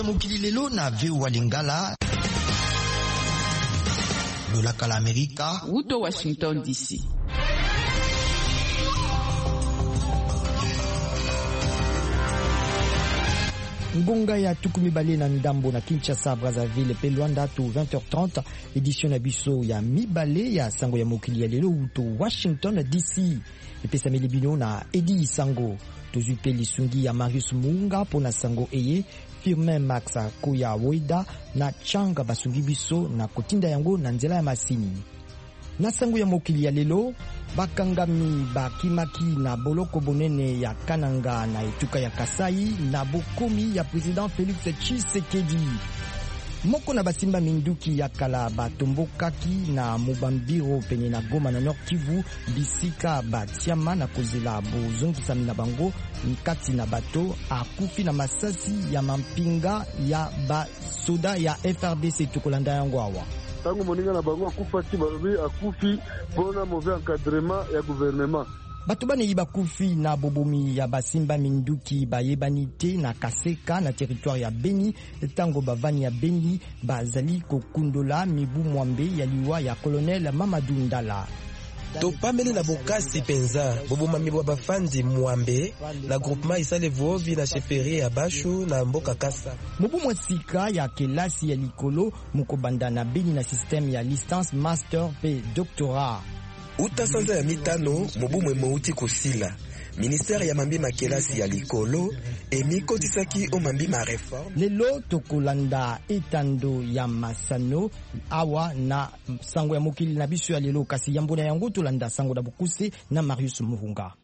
ya mokili lelo na VOA Lingala. Lolaka la Amerika. Uto Washington DC. Ngonga ya tukumi bale na ndambo na Kinshasa, Brazzaville pe Luanda to 20h30 édition na biso ya mibale ya sango ya mokili ya lelo uto Washington DC. Epesa melibino na Edi Sango tozwi pe lisungi ya Marius Munga pona sango eye Firmin Max Koya Weda na Changa basungi biso na kotinda yango na nzela ya masini. Na sango ya mokili ya lelo bakangami bakimaki na boloko bonene ya Kananga na etuka ya Kasai na bokomi ya President Felix Tshisekedi. Moko na basimba minduki ya kala batombokaki na Mubambiro pene na Goma na Nord Kivu bisika batiama na kozela bozongisami na bango nkati na bato akufi na masasi ya mampinga ya basoda ya FRDC tukolanda yango awa. Tangu moninga na bango akufaki balobi akufi pona mauvais encadrement ya gouvernement. Bato bane bakufi na bobomi ya basimba minduki bayebani te na Kaseka na territoire ya Beni tango bavani ya Beni bazali kokundola mibu mwambe ya liwa ya Colonel Mamadou Ndala. Topameli na bokasi penza bobomami bwa bafandi mwambe na groupement isale vovi na chefferie ya Bashu na mboka Kasa. Mobu mwasika ya kelasi ya likolo mukobanda na Beni na système ya licence master pe doctorat. Uta sanza ya mitano mobu mwemouti kusila. Ministère ya mambi makelasi ya likolo emiko tisaki o mambi ma reforme. Lelo tokolanda etando ya masano awa na sango ya mokili na biso ya lelo kasi yambona yango tolanda sango da bukuse na Marius Muhunga.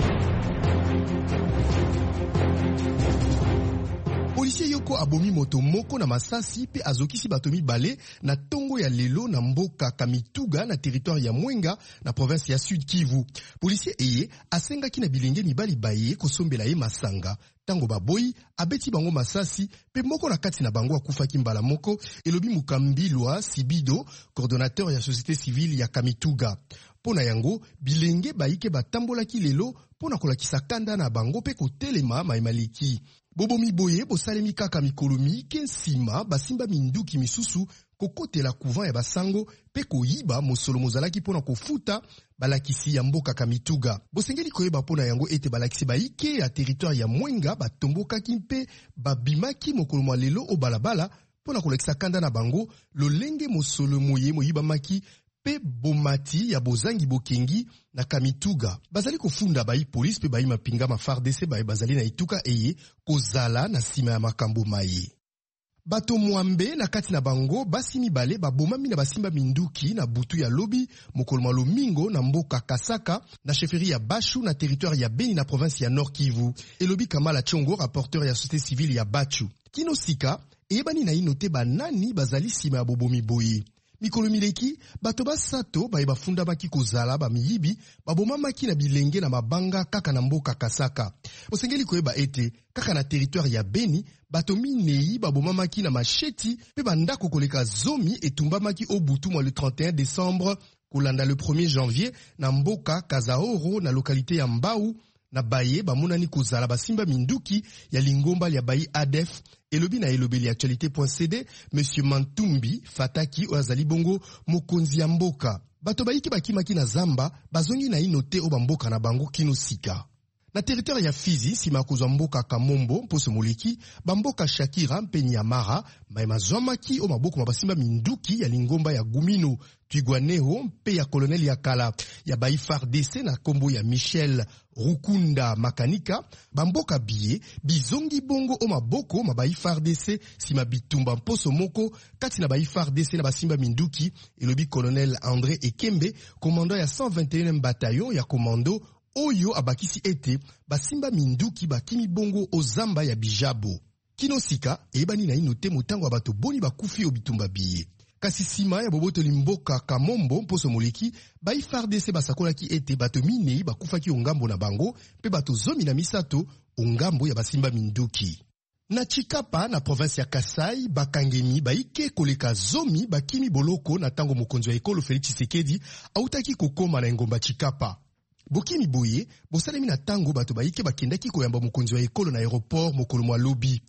Policier yoko abomi moto moko na masasi pe azokisi bato mibale na tongo ya lelo na mboka Kamituga na territoire ya Mwenga na province ya Sud Kivu. Policier eye asengaki na bilenge mibali baye kosombela ye masanga. Tango baboyi abeti bango masasi pe moko na kati na bango akufaki mbala moko, elobi Mukambilwa Sibido, coordonnateur ya société civile ya Kamituga. Pona yango bilenge baike batambolaki lelo pona kolakisa kanda na bango pe kotelema maimaliki. Bobomi boye bosalemi kaka mikolo mike nsima basimba minduki misusu kokotela couvent ya basango pe koyiba mosolo mozalaki pona kofuta balakisi ya mboka Kamituga. Bosengeli koyeba pona yango ete balakisi baike ya territoire ya Mwenga batombokaki mpe babimaki mokolo mwa lelo o balabala pona kolakisa kanda na bango lolenge mosolo moye moyiba maki pe bomati ya bozangi bokengi na Kamituga. Bazali kofunda bayi police pe bayi mapinga ma FARDC bayi bazali na ituka eye kozala na sima ya makambo maye. Bato mwambe na kati na bango basi mibale babomami na basimba minduki na butu ya lobi mokolo mwa lomingo na mboka Kasaka na chefferie ya Bashu na territoire ya Beni na province ya Nord Kivu. Elobi Kamala Chongo, rapporteur ya société civile ya Bachu. Kino sika eyebani na inote banani bazali sima ya bobomi boye. Mikolo mileki, bato basato baye bafunda maki kozala ba miyibi, baboma maki na bilenge na mabanga kaka na mboka Kasaka. Bosengeli koyeba ete, kaka na territoire ya Beni, bato minei baboma maki na macheti, pe bandako koleka zomi etumba maki obutu mwa le 31 décembre, kolanda le 1er janvier, na mboka Kazaoro na localité ya Mbau, na baye bamonani kozala basimba minduki ya lingomba ya bayi ADF. Elobi na elobeli actualité.cd, Monsieur Mantumbi Fataki oazali bongo mokonzi ya mboka. Bato bayiki bakimaki na zamba bazongi na inote o bamboka na bango kino sika. Na territoire ya Fizi, sima kozwa mboka Kamombo, mposo moleki, bamboka Shakira mpe Nyamara, maema zwamaki o maboko mabasimba minduki ya lingomba ya Gumino, Twigwaneho mpe ya kolonel ya kala, ya bayi FARDC na kombo ya Michel Rukunda Makanika, bamboka biye, bizongi bongo o maboko mabayi FARDC, sima bitumba mposo moko, kati na bayi FARDC na basimba minduki, elobi kolonel André Ekembe, komando ya 121e bataillon ya komando, oyo abakisi ete basimba minduki bakimi bongo ozamba ya Bijabo. Kinosika eyebani na inote motango bato boni bakufi obitumba biye. Kasi sima ya bobotoli mboka Kamombo mposo moleki, bayi FARDC basakolaki ete bato minei bakufaki ongambo na bango, pe bato zomi na misato ongambo ya basimba minduki. Na Chikapa na province ya Kasai, bakangemi baike koleka zomi bakimi boloko na tango mokonzi wa ekolo Felix Tshisekedi autaki kokoma na engomba Chikapa. Bokimi boye, bosalemi na tango bato baike bakendaki koyamba mokonzi wa ekolo na aéroport mokolo mwa lobi.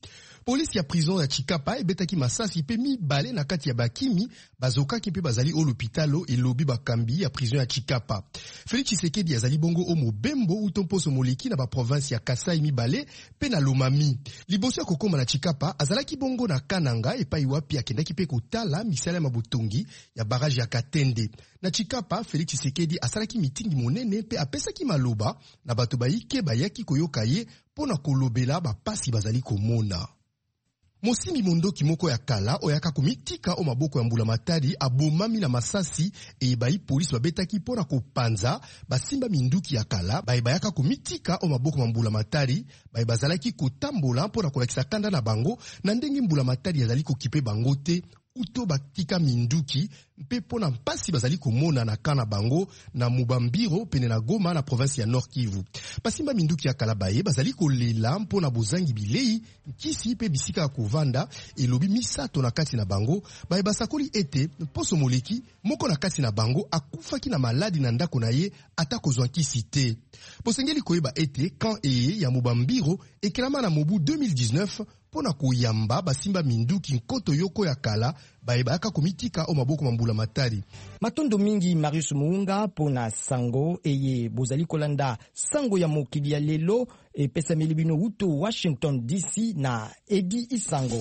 Polisi ya prison ya Chikapa ebetaki masasi pe mibale na kati ya bakimi bazokaki pe bazali au l'hôpitalo elobi bakambi ya prison ya Chikapa. Félix Tshisekedi azali bongo o mobembo utomposo moleki na ba province ya Kasai mibale pe na Lomami. Liboso ya kokoma na Chikapa azalaki bongo na Kananga epai wapi akendaki pe kotala misala ya mabotongi ya barrage ya Katende. Na Chikapa Félix Tshisekedi asalaki mitingi monene pe apesaki maloba na bato bayike bayaki koyoka ye pona kolobela bapasi bazali komona. Mosimi Mondoki moko ya kala oyaka komitika o maboko ya mbula matari abomami na masasi ebai polisi babetaki pona kopanza basimba minduki ya kala bayaka komitika o maboko ya mbula matari bazalaki kotambola pona kolakisa kanda na bango na ndenge mbula matari yazali kokipe bango te uto batika minduki mpe pona mpasi bazali komona na kana bango na Mubambiro pene na Goma na province ya Nord Kivu. Basimba minduki ya kalabaye bazali kolela mpona bozangi bilei kisi pe bisika ya kovanda elobi misato na kati na bango basakoli ete poso moleki moko na kati na bango akufaki na maladi na ndako na ye ata kozwa kisi te. Posengeli koyeba ete kan eye ya Mubambiro ekelama na mobu 2019 pona koyamba basimba minduki nkoto yoko ya kala bayaka komitika o maboko mambula matari. Matondo mingi Marius Muunga pona sango eye bozali kolanda sango ya mokili ya lelo pesa milibino uto Washington DC na Edi Isango.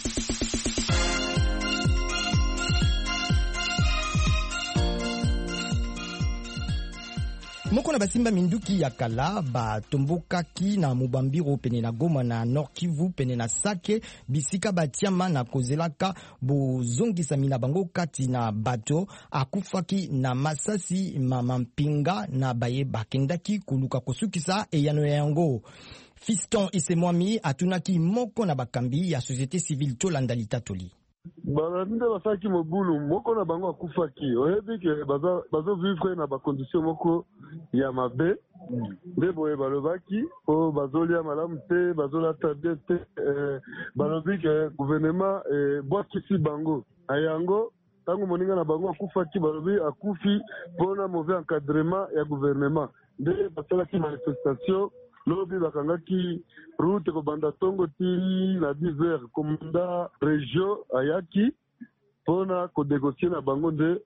Moko na basimba minduki ya kala batombokaki na Mubambiro pene na Goma na Nord Kivu pene na Sake bisika batiama na kozelaka bozongisa mina bango kati na bato akufaki na masasi mamampinga na baye bakendaki kuluka kosukisa eyano yango. Fiston Isemwami atunaki moko na bakambi ya société civile tolanda litatoli. Nde basaki mobulu moko na bango akufaki oyebi ke bazo vivre na bakondition moko ya mabe nde boye balobaki po bazolia malamu te bazolata bien te balobi ke gouvernement bwakisi bango ayango tango moninga na bango akufaki balobi akufi mpona mauvais encadrement ya gouvernement nde basalaki manifestation lobi bakangaki route ko banda tongo ti na 10 heures komanda région ayaki pona ko négocier na bango nde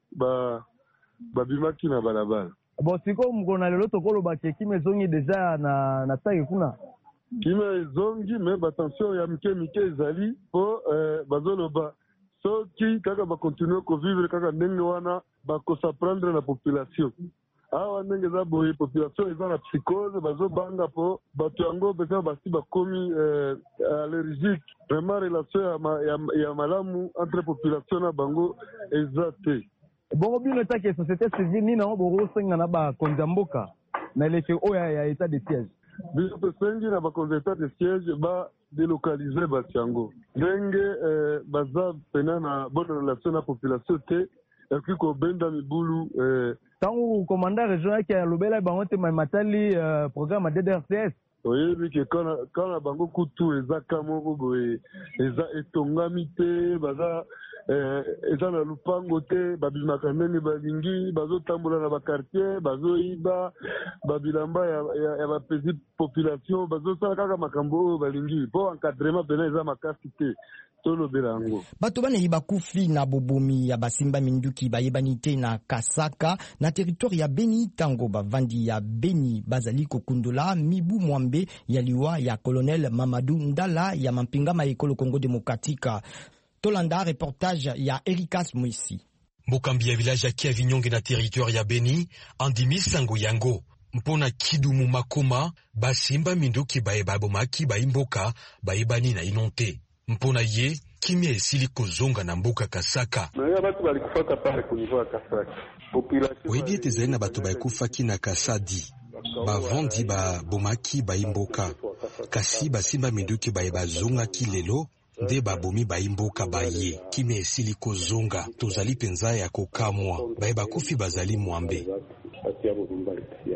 babimaki na balabala. Bon siko mkona lelo tokolo bakeki mezongi deja na tagi kuna kime zongi me attention ya mike ezali po bazoloba soki kaka ba continuer ko vivre kaka ndenge wana bakosa prendre na population. Awa ndenge za boye population eza na psychose bazobanga po bato yango pesa basi bakomi allergique. Vraiment relation ya malamu entre population na bango eza te. Bongo bino etaki société civile nina obo senga na ba konzamboka na leke oya ya état de siège. Bino pesengi na ba état de siège ba délocaliser batiango. Ndenge baza pena na bonne relation na population te et ko benda mibulu tangu commandant régional qui a lobela bango te matali programme DDRCS. oyebi ke kana bango kutu eza kamoko boye eza etongami te baza eza na lupango te babimaka ndenge balingi bazotambola na bakartier bazoyiba babilamba ya bapesi population bazosala kaka makambo oyo balingi mpo encadrement pena eza makasi te. Bato bane bakufi na bobomi ya basimba minduki bayebani te na Kasaka na territoire ya Beni tango bavandi ya Beni bazali kokundola mibu mwambe ya liwa ya colonel Mamadou Ndala ya mampingama ekolo Congo Demokratika. Tolanda reportage ya Erikas Moisi. Mokambi ya village ya Kiavinyonge na territoire ya Beni andimi sango yango mpona kidumu makoma basimba minduki bayebabomaki bayimboka bayebani na inonte. Mpona ye kimia esili kozonga na mboka Kasaka. Oyebi ete ezali na bato bayekufaki na Kasadi bavandi babomaki bayimboka kasi basimba minduki bazongaki lelo nde babomi bayimboka baye kimia esili kozonga tozali penza ya kokamwa bakufi bazali mwambe.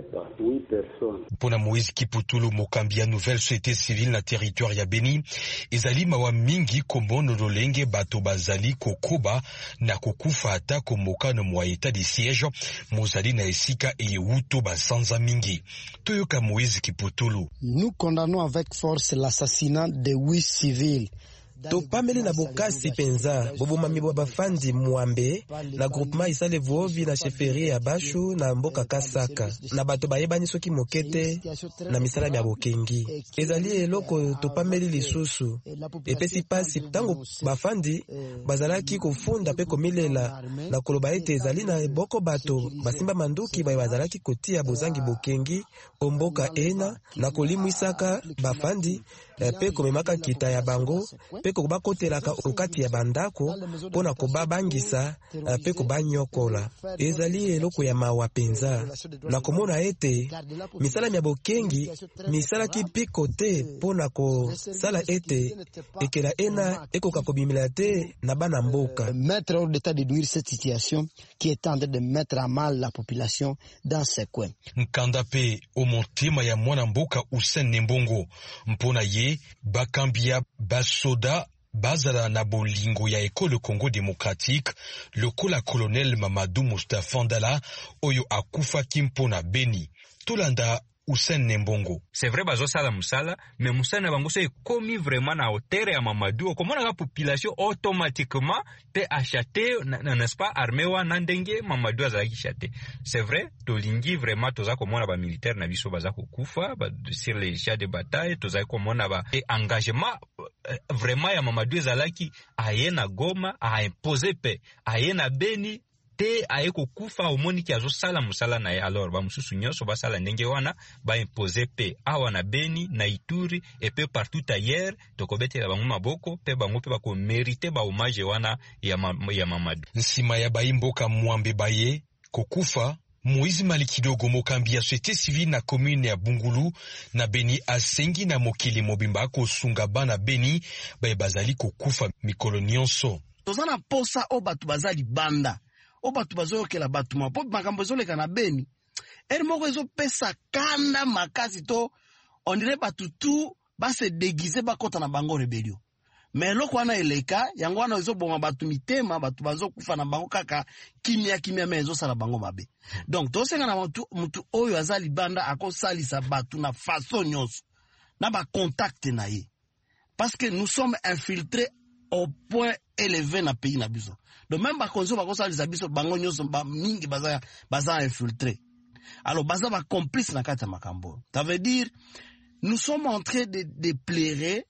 Pona Moïse Kiputulu mokambi ya nouvelle société civile na territoire ya Beni ezali mawa mingi kombono lolenge bato bazali kokoba na kokufa ata komokano mwa état de siège mozali na esika eyeuto basanza mingi. Toyoka Moïse Kiputulu. Nous condamnons avec force l'assassinat de 8 civils. Topameli na bokasi penza bobomami bwa bafandi mwambe na groupement isale vovi na chefferie ya Bashu na mboka Kasaka na bato bayebani soki mokete na misala ya bokengi ezali eloko topameli lisusu epesi pasi tango bafandi bazalaki kofunda pe komilela na koloba ete ezali na boko bato basimba manduki bazalaki kotia bozangi bokengi omboka ena na kolimwisaka bafandi pe komemaka kita ya bango pe kobakotelaka okati ya bandako pona kobabangisa pe kobanyokola ezali eloko ya mawa penza na komona ete misala ya bokengi misala kipiko te pona kosala ete ekela ena ekoka kobimela te na bana mboka. Mettre hors d'état de nuire cette situation qui est en train de mettre à mal la population dans ces coins. Nkanda pe omotima ya mwana mboka Hussein Nembongo mpona ye bakambia basoda bazala na bolingo ya ekole Congo démocratique lokola colonel Mamadou Moustapha Ndala oyo akufa kimpona Beni. Tolanda Hussein Nembongo. C'est vrai bazo sala musala mais musala bango se komi vraiment na hauteur ya Mamadou komona la population automatiquement te acheter n'est-ce pas armée wa ndenge Mamadou azaki chate. C'est vrai tolingi vraiment toza komona ba militaire na biso baza kokufa sur les champs de bataille toza komona ba engagement vraiment ya Mamadou ezalaki ayena Goma a imposer pe ayena Beni te aeko kufa omoni ki azosala musala na ye. Alors ba mususu nyonso basala ndenge wana ba imposer pe awa na Beni na Ituri et pe partout ailleurs tokobetela bango maboko pe bango pe bako mériter ba hommage wana ya Mamadou. Nsima ya baimboka mwambe baye kokufa Moïse Malikidogo mokambi ya société civile na commune ya Bungulu na Beni asengi na mokili mobimba kosunga bana Beni baye bazali kokufa mikolo nyonso. Tozana posa o batu bazali banda o batu bazoyokela batu mapo makambo ezoleka na Beni eri moko ezopesa kanda makasi to on dirait batu tu base déguiser bakota na bango rebellion mais eloko wana eleka yango wana ezoboma batu mitema batu bazokufa na bango kaka kimia me ezosala bango mabe. Donc tosenga na mutu oyo azali banda akosalisa batu na façon nyonso na ba contact na ye parce que nous sommes infiltrés au point élevé na pays na biso. Donc même bakonzo bakosalisa biso bango nyonso ba mingi baza infiltré. Alors baza ba complice na kati ya makambo. Ça veut dire nous sommes en train de plairer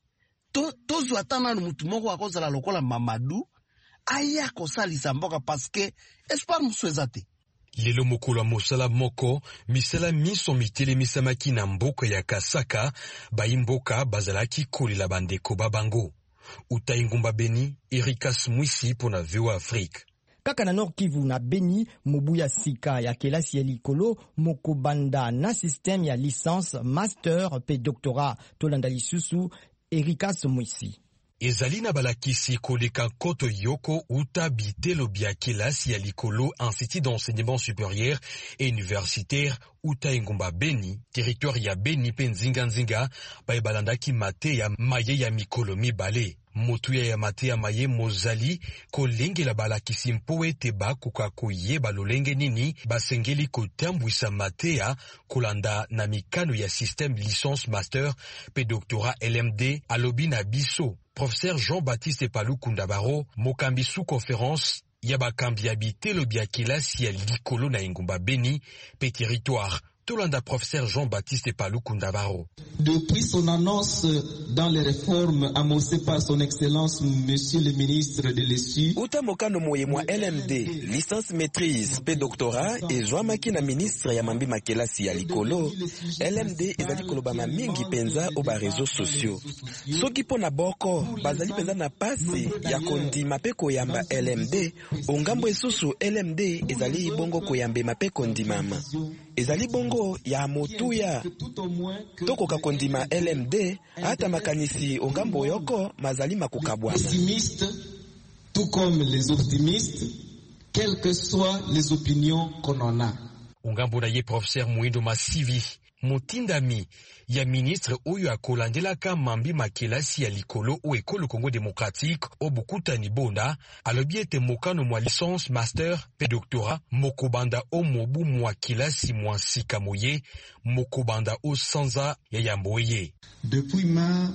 tozo atana mutu moko akozala lokola Mamadou aya kosalisa mboka parce que espoir musu ezate. Lelo mokolo mosala moko misala miso mitele misamaki na mboka ya Kasaka baimboka bazalaki kolela bandeko babango. Utaingumba Beni, Erikas Mwisi pona VOA Afrique. Kaka na Nord Kivu na Beni, mobuya sika ya kelasi ya likolo moko banda na système ya licence, master pe doctorat tolanda lisusu Erikas Mwisi. Ezali na balakisi koleka koto yoko uta bitelo bia kelasi ya likolo institut d'enseignement supérieur et universitaire uta ingumba Beni, territoire ya Beni pe nzinga bae balandaki mate ya maye ya mikolo mibale. Motuya ya mate ya maye mozali kolenge la balakisi mpo ete bakoka koyeba lolenge nini basengeli kotambwisa mate ya kolanda na mikano ya système licence master pe doctorat LMD alobi na biso. Professeur Jean-Baptiste Paluku Ndabaro mokambi sous conférence ya bakambi ya bitelo bia kelasi ya likolo na ingumba Beni pe territoire. Tolanda professeur Jean-Baptiste Paluku Ndabaro. Depuis son annonce dans les réformes amorcées par son excellence monsieur le ministre de l'ESU, uta mokano moye mwa LMD licence maîtrise pe doctorat et joamaki na ministre ya mambi makelasi ya likolo LMD ezali kolobama mingi penza o ba réseaux sociaux soki pona boko bazali penza na pasi ya kondima pe koyamba LMD ongambo esusu LMD ezali bongo koyambe mape kondimama ezali bongo ya motuya tokoka kondima LMD hata makanisi ongambo yoko mazali makukabwa pessimiste tout comme les optimistes quelles que soient les opinions qu'on en a. ungambo na ye professeur Muindo Masivi motindami ya ministre oyo akolandelaka mambi makelasi ya likolo o ekolo Congo démocratique o bukutani bonda alobi ete mokano mwa licence master pe doctorat mokobanda o mobu mwa kelasi mwa sika moye mokobanda o sanza ya yamboye. Depuis mai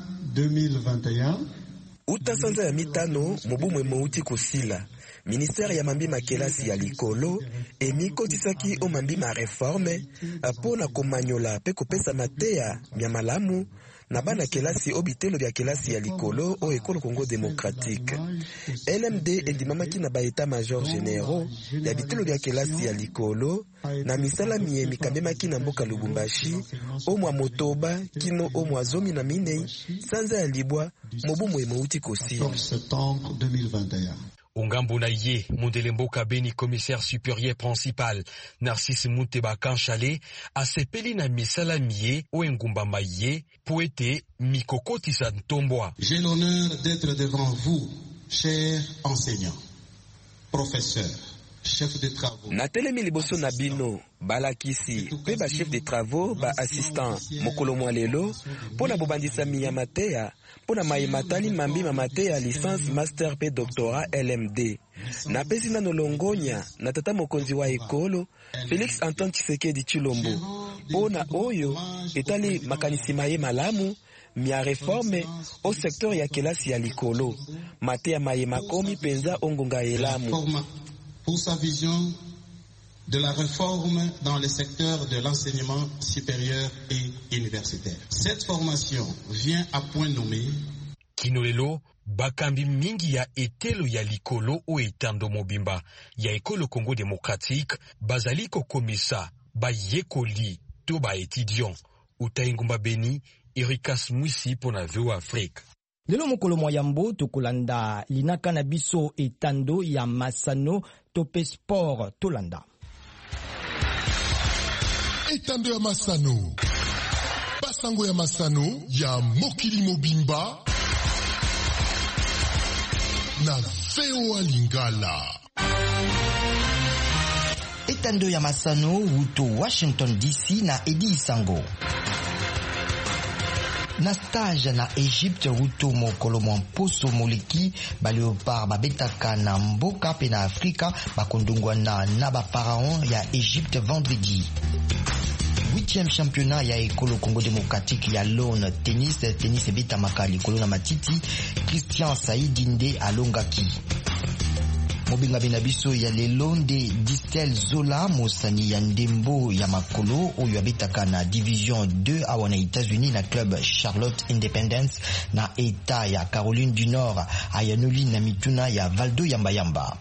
2021 uta sanza ya mitano mobu mwe mouti kosila ministère ya mambi makelasi ya likolo emikotisaki o mambi ma reforme pona komanyola pe kopesa mateya mya malamu na bana kelasi obitelo bya kelasi ya likolo o ekolo Congo démocratique. LMD endimamaki na baeta major généraux ya bitelo bya kelasi ya likolo na misala miye mikambemaki na mboka Lubumbashi o mwa motoba kino o mwa zomi na minei sanza ya libwa mobu mwe mouti kosi. septembre 2021. Ungambo na ye Mondele Mboka Beni commissaire supérieur principal Narcisse Munteba Kanchale asepeli na misala miye o engumba maye poete mikokotisa ntombwa. J'ai l'honneur d'être devant vous, chers enseignants, professeurs, chefs de travaux. Natelemi liboso na bino balakisi pe ba chef de travaux ba assistant mokolo mwa lelo pona bobandisa miya mateya pona mayimatali mambi mateya licence master pe doctorat LMD na pesi na nolongonya na tata mokonzi wa ekolo Félix Antoine Tshisekedi Tshilombo pona oyo etali makanisi maye malamu mia réforme au secteur ya kelasi ya likolo mateya maye makomi penza ongonga elamu pour sa vision de la réforme dans le secteur de l'enseignement supérieur et universitaire. Cette formation vient à point nommé. Kinolelo, bakambi mingi ya etelo ya likolo o etando mobimba ya ekolo Congo démocratique bazali kokomisa bayekoli to ba étudiant utaingumba Beni Erikas Mwisi pona Veo Afrique. Lelo mokolo mwa yambo tokolanda linaka na biso etando ya Masano tope sport tolanda. Etando ya Masano. Basango ya Masano ya mokili mobimba na Veo Lingala. Etando ya Masano wuto Washington DC na Edi Isango. Na stage na Egypte wuto mokolo mwa mposo moleki baleopard babetaka na mboka pe na Afrika bakondungwa na ba pharaon ya Egypte vendredi. 8e championnat ya ekolo Congo démocratique ya Lone tennis beta makali kolo na matiti Christian Saidinde alongaki. Mobinga binabiso ya lelo nde Distel Zola mosani ya ndembo ya makolo oyo abetaka na division 2 awa na États-Unis na club Charlotte Independence na eta ya Caroline du Nord ayanoli na mituna ya Valdo Yamba.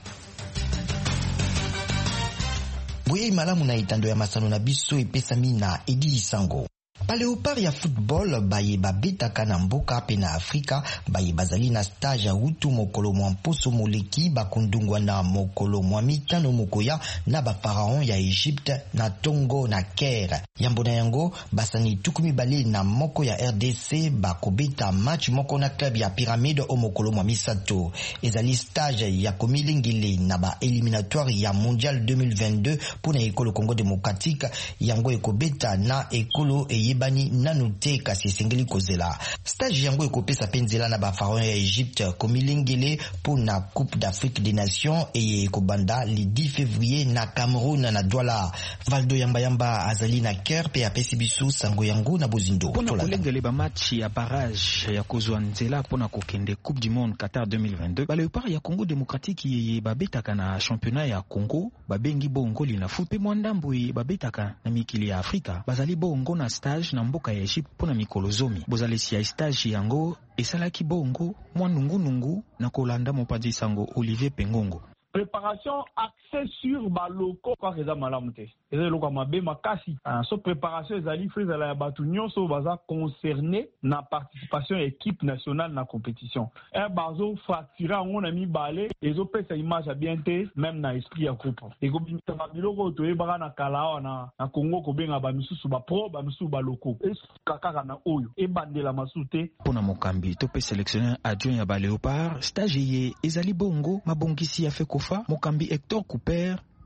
Boye malamu na etando ya Masano na biso epesami na Edi Isango. Baleopard ya football baye babetaka na mboka pe na Afrika baye bazali na stage ya wutu mokolo mwa mposo moleki bakundungwa na mokolo mwa mitano mokoya na ba pharaon ya Egypte na Tongo na Caire. Yambo na yango basani tukumi bale na moko ya RDC bakobeta match moko na club ya Pyramide o mokolo mwa misato. Ezali stage ya komilingile na ba éliminatoire ya mondial 2022 pona ekolo Congo démocratique yango ekobeta na ekolo yebani nanu te kasi esengeli kozela. Stage yango ekopesa penzela na ba pharaon ya Egypte komilengele pour na Coupe d'Afrique des Nations et ekobanda le 10 février na Cameroun na Douala. Valdo Yamba azali na Caire pe apesi biso sango yango na bozindo. Pona kolengele ba match ya barrage ya kozwa nzela pona kokende Coupe du Monde Qatar 2022. Baleopard ya Congo démocratique yeye babetaka na championnat ya Congo babengi bongo lina foot pe mwandambo babetaka na mikili ya Afrika bazali bongo na stage na mboka ya Egypte pona mikolo zomi. Bozalesi ya stage yango esalaki bongo mwa nungu na kolanda mopanzi sango Olivier Pengongo. Préparation axée sur baloko kwa reza malamute. Eza loko mabe makasi. So préparation ezali freza la batu nyonso baza concerné na participation équipe nationale na compétition. Bazo fractura on a mis balé ezo pesa image a bien te même na esprit ya groupe. Eko bimisa biloko to ebara na kala na Congo ko benga ba misusu ba pro ba misusu ba loko. Kaka na oyo e bandela masute pona mokambi to pe sélectionneur adjoint ya Baleopard stage ye ezali bongo mabongisi ya fe kofa mokambi Hector Cooper pe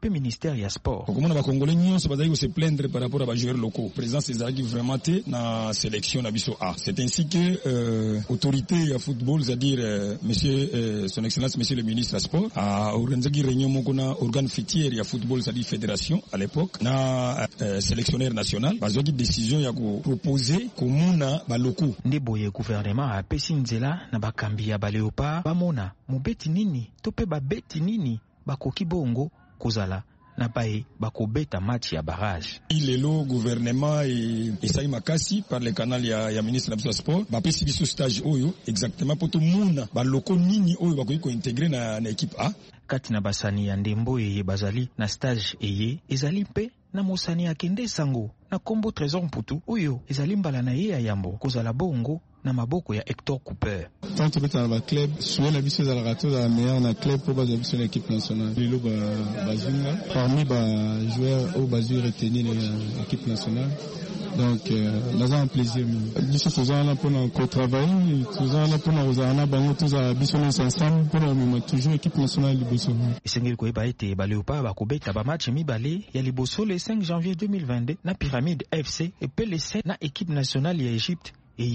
pe ministère ya sport. Comme on a congolais nyonso bazali se plaindre par rapport à joueurs locaux. Président Césaraki vraiment té na sélection na biso A. C'est ainsi que autorité ya football, c'est-à-dire monsieur son excellence monsieur le ministre des sports a organisé une réunion moko na organe fêtière ya football, c'est-à-dire fédération à l'époque na sélectionneur national bazaki décision ya ko proposer komuna ba locaux. Ndeboye gouvernement a pesi nzela na bakambi ya baleopa bamona mobeti nini to pe babeti nini bakoki bongo kozala na bae bakobeta match ya barrage. Il est le gouvernement et Saï Makasi par le canal ya ministre de sport ba pesi biso stage oyo exactement pour tout monde ba loko nini oyo bakoki ko intégrer na équipe A. Kati na basani ya ndembo eye bazali na stage eye ezali mpe na mosani akende sango na kombo Trésor Mputu oyo ezali mbala na ye ya yambo kozala bongo na maboko ya Hector Cooper. Tant que dans le club, soit la biso la rato la meilleure na club pour baser sur l'équipe nationale. Lelo bazunga parmi ba joueurs au basu retenir l'équipe nationale. Donc nous avons plaisir. Biso faisons là pour nous travailler, faisons là pour nous ana bango tous à biso ensemble pour nous toujours équipe nationale liboso. Esengeli ko eba ete baleopa bakobeta ba match mibale ya liboso le 5 janvier 2022 na Pyramide FC et PLC na équipe nationale ya Égypte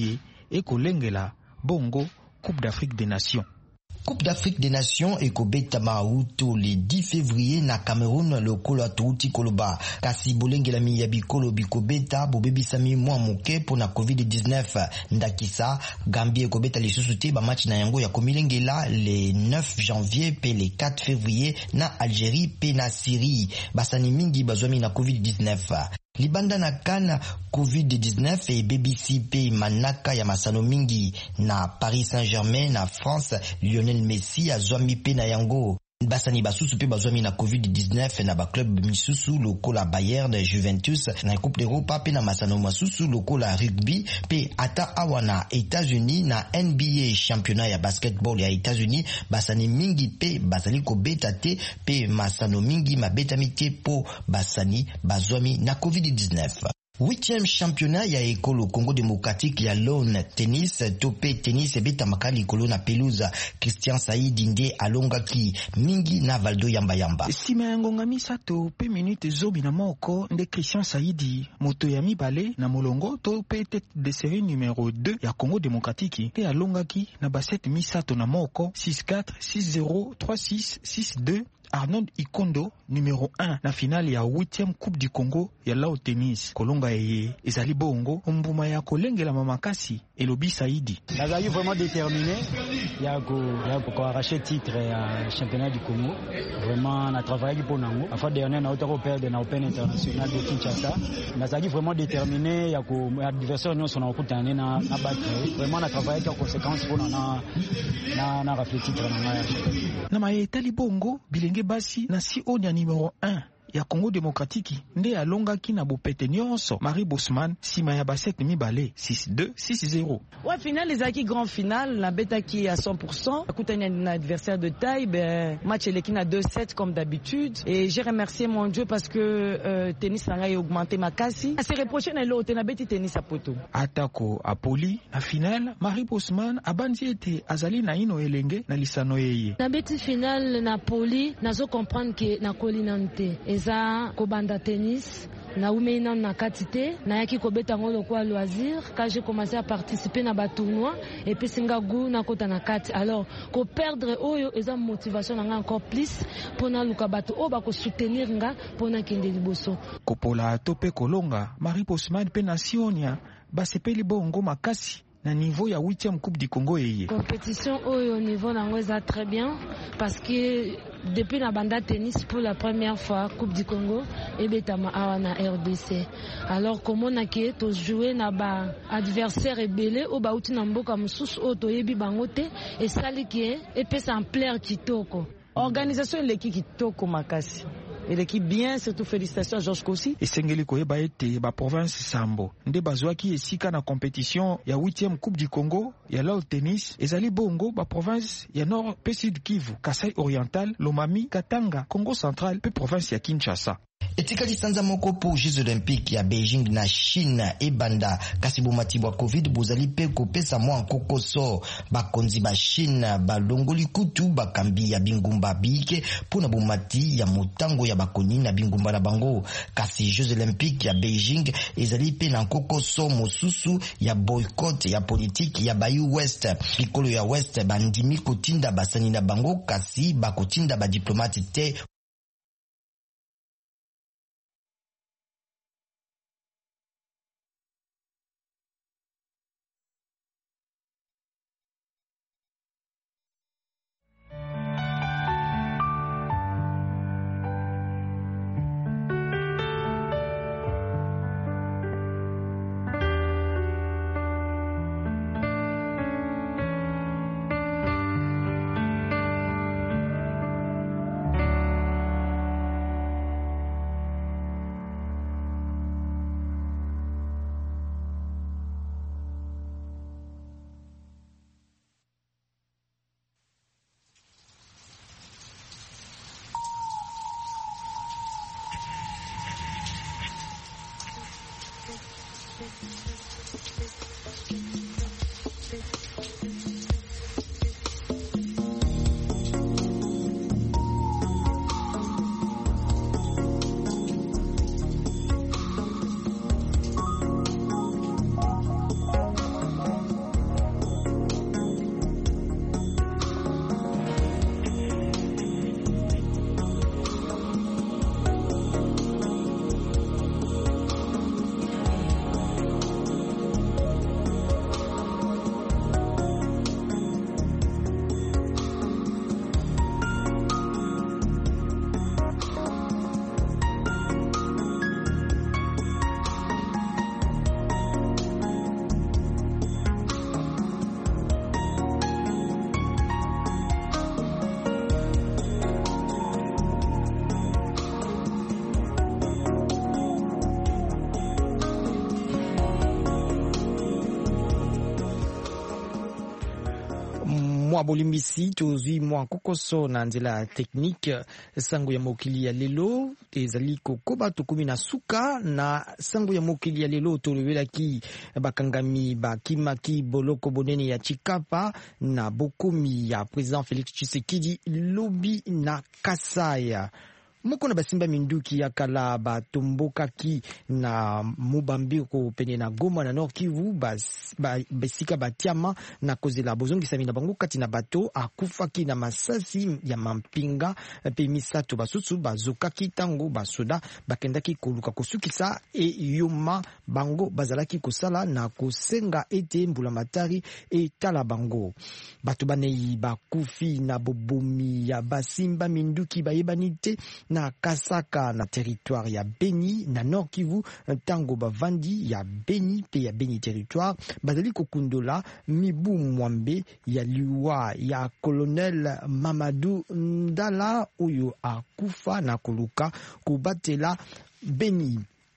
et kolengela bongo Coupe d'Afrique des Nations. Coupe d'Afrique des Nations et Kobeta Maouto le 10 février na Cameroun le kolo atuti koloba kasi bolengela miyabi kolo bikobeta bobebi sami mwa moke pona COVID-19 ndakisa Gambie kobeta lisusu te ba match na yango ya komilengela le 9 janvier pe le 4 février na Algérie pe na Syrie basani mingi bazwami na COVID-19 libanda na kana COVID-19 et BBC pe manaka ya masano mingi na Paris Saint-Germain na France Lionel Messi azwami pe na yango basani basusu pe bazwami na COVID-19 na ba club misusu lokola Bayern Juventus na Coupe d'Europe pe na masano masusu lokola rugby pe ata awana États-Unis na NBA championnat ya basketball ya États-Unis basani mingi pe basali ko beta te pe masano mingi mabeta mite po basani bazwami na COVID-19. 8e championnat ya ekolo Congo démocratique ya lawn tennis topé tennis beta makali kolo na pelouse Christian Saidi nde alongaki mingi na Valdo Yamba Yamba. Sima yangonga misato pe minute zobi na moko nde Christian Saidi moto ya mibale na molongo topé tête de série numéro 2 ya Congo démocratique pe alongaki na basset misato na moko 6-4 6-0 3-6 6-2 Arnold Ikondo numéro 1 na finale ya 8e Coupe du Congo ya lao tennis kolonga eye ezali bongo mbuma ya kolengela mamakasi elobi Saidi nazali vraiment déterminé ya ko arracher titre ya championnat du Congo vraiment na travailler pour nango afin dernier na otako perdre na Open international de Kinshasa nazali vraiment déterminé ya ko adversaire nyonso na okutana na battre vraiment na travailler en conséquence pour na rafle titre na maetali bongo bilenge basi na si onya numéro 1 ya Congo démocratique nde alongaki na bopete nyonso Marie Bosman sima ya baset mibale 6-2 6-0. Ouais, finale ezaki grand final la betaki à 100%. Akutani un adversaire de taille, match eleki na 2-7 comme d'habitude et j'ai remercié mon Dieu parce que tennis nanga a augmenté ma kasi. A se reprocher na lo na beti tennis a poto. Atako Apoli na finale Marie Bosman abandi ete azali na ino elenge na lisano yeye. Na beti finale Napoli nazo comprendre que na kolinante eza kobanda tennis na umeina na katite na yaki kobeta ngolo kwa loisir quand j'ai commencé à participer na ba tournoi et puis singa gu na kota na kati alors ko perdre oyo eza motivation na encore plus pona luka bato o ba ko soutenir nga pona kende liboso kopola tope kolonga Marie Bosman pe nationia basepeli bongo makasi na niveau ya 8e Coupe du Congo yeye. Compétition au niveau nango eza très bien parce que depuis la banda tennis pour la première fois Coupe du Congo et betama awa na RDC. Alors comment na ki to jouer na ba adversaire ebele o ba uti na mboka mususu o to yebi bango te et sali ki e pesa en plaire kitoko. Organisation l'équipe kitoko makasi. Et l'équipe bien, surtout félicitations à Georges Kossi. Et Sengeli koyeba ete ba province Sambo nde bazwaki esika na compétition ya 8e Coupe du Congo ya lao tennis ezali bongo ba province ya Nord pe Sud Kivu, Kasai Oriental, Lomami, Katanga, Congo Central pe province ya Kinshasa. etikali sanza moko po Jeux Olympiques ya Beijing na Chine ebanda kasi bomati bwa Covid bozali pe kopesa mwa nkokoso bakonzi ba Chine balongoli kutu bakambi ya bingumba bike pona bomati ya motango ya bakoni na bingumba na bango kasi Jeux Olympiques ya Beijing ezali pe na nkokoso mosusu ya boycott ya politique ya Bayu West pikolo ya West bandimi kotinda basani na bango kasi bakotinda ba diplomate te. mwa bolimbisi tozwi mwa kokoso na nzela technique sango ya mokili ya lelo ezali kokoba tokumi na suka na sango ya mokili ya lelo tolobelaki bakangami bakimaki boloko bonene ya Chikapa na bokomi ya président Félix Tshisekedi lobi na Kasai. Moko na basimba minduki ya kala batombokaki na mubambiko pene na Goma na Nord Kivu besika batiama na kozela bozongisa mina bango kati na bato akufaki na masasi ya mampinga pe misato basusu bazokaki tango basoda bakendaki koluka kosukisa yoma bango bazalaki kosala na kosenga ete mbula matari etala bango bato banei bakufi na bobomi ya basimba minduki bayebanite na Kasaka na territoire ya Beni na Nord Kivu tango bavandi ya Beni pe ya Beni territoire bazali kokundola mibu mwambe ya liwa ya colonel Mamadou Ndala oyo akufa na koluka kubatela Beni.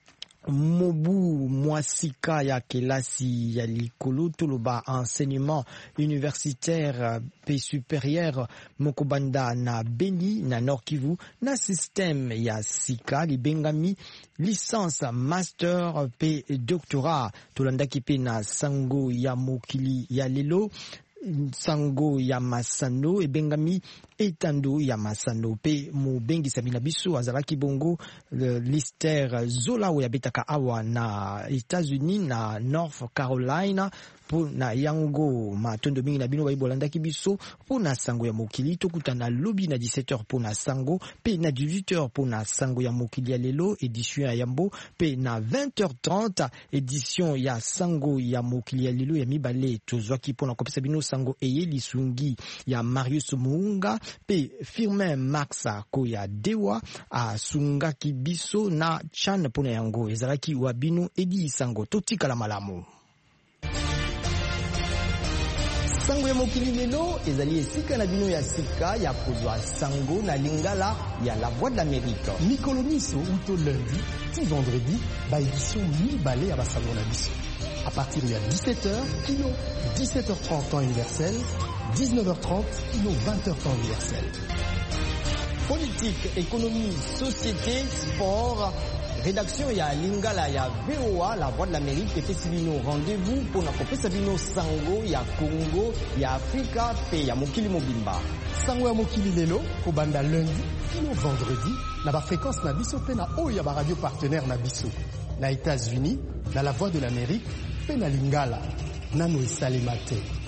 Mobu mwasika ya kelasi ya likolo toloba enseignement universitaire pe supérieur mokobanda na Beni na Nord Kivu na système ya sika libengami licence master pe doctorat tolandaki pe na sango ya mokili ya lelo sango ya masano ebengami etando ya masano pe mobengi sabina biso azalaki bongo Lister Zola oya betaka awa na États-Unis na North Carolina po na yango matondo mingi na bino bayibolandaki biso po na sango ya mokili tokutana lobi na 17h po na sango pe na 18h po na sango ya mokili ya lelo édition ya yambo pe na 20h30 édition ya sango ya mokili ya lelo ya mibale tozwaki po na kopesa bino sango eye lisungi ya Marius Muunga pe Firmin Maxa koya dewa asungaki biso na chan po na yango ezalaki wa bino edi sango totikala malamu. Sango ya mokili lelo ezali esika na bino ya sika ya kozwa sango na lingala ya la Voix de l'Amérique. Mikolo miso uto lundi ti vendredi ba édition mibale ya basango na biso. À partir de 17h, kilo 17h30 temps universel, 19h30, kilo 20h temps universel. politique, économie, société, sport. Rédaction ya Lingala ya VOA, la voix de l'Amérique, et Fessibino rendez-vous pour la Sabino Sango ya Congo, ya Afrika, pe ya Mokili Mobimba. Sango ya Mokili lelo, kobanda lundi, kino vendredi, na ba fréquence na biso pe na oyo ya ba radio partenaire na biso. Na États-Unis, na la voix de l'Amérique, pe na Lingala, nano esalemate.